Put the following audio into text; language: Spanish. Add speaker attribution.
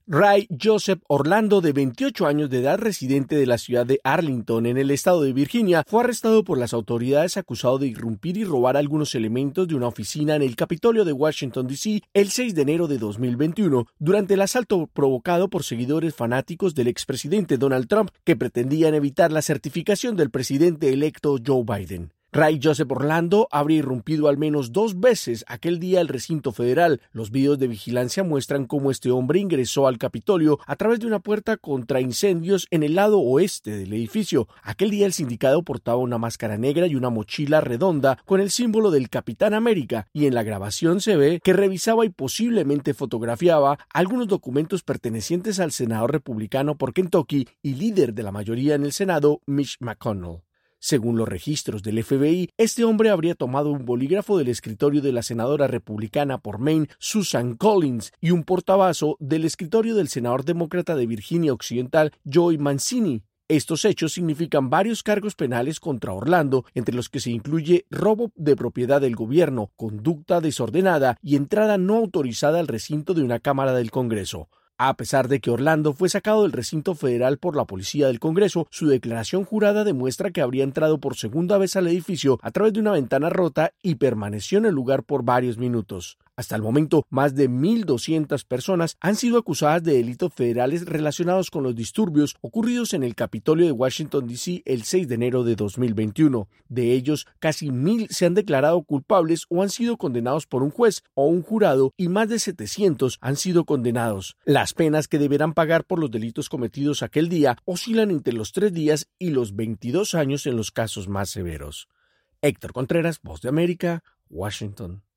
Speaker 1: Ray Joseph Orlando, de 28 años de edad, residente de la ciudad de Arlington, en el estado de Virginia, fue arrestado por las autoridades acusado de irrumpir y robar algunos elementos de una oficina en el Capitolio de Washington, D.C. el 6 de enero de 2021, durante el asalto provocado por seguidores fanáticos del expresidente Donald Trump, que pretendían evitar la certificación del presidente electo Joe Biden. Ray Joseph Orlando habría irrumpido al menos 2 veces aquel día al recinto federal. Los videos de vigilancia muestran cómo este hombre ingresó al Capitolio a través de una puerta contra incendios en el lado oeste del edificio. Aquel día el sindicado portaba una máscara negra y una mochila redonda con el símbolo del Capitán América, y en la grabación se ve que revisaba y posiblemente fotografiaba algunos documentos pertenecientes al senador republicano por Kentucky y líder de la mayoría en el Senado, Mitch McConnell. Según los registros del FBI, este hombre habría tomado un bolígrafo del escritorio de la senadora republicana por Maine, Susan Collins, y un portabazo del escritorio del senador demócrata de Virginia Occidental, Joe Mancini. Estos hechos significan varios cargos penales contra Orlando, entre los que se incluye robo de propiedad del gobierno, conducta desordenada y entrada no autorizada al recinto de una Cámara del Congreso. A pesar de que Orlando fue sacado del recinto federal por la policía del Congreso, su declaración jurada demuestra que habría entrado por segunda vez al edificio a través de una ventana rota y permaneció en el lugar por varios minutos. Hasta el momento, más de 1,200 personas han sido acusadas de delitos federales relacionados con los disturbios ocurridos en el Capitolio de Washington, D.C. el 6 de enero de 2021. De ellos, casi 1,000 se han declarado culpables o han sido condenados por un juez o un jurado, y más de 700 han sido condenados. Las penas que deberán pagar por los delitos cometidos aquel día oscilan entre los 3 días y los 22 años en los casos más severos. Héctor Contreras, Voz de América, Washington.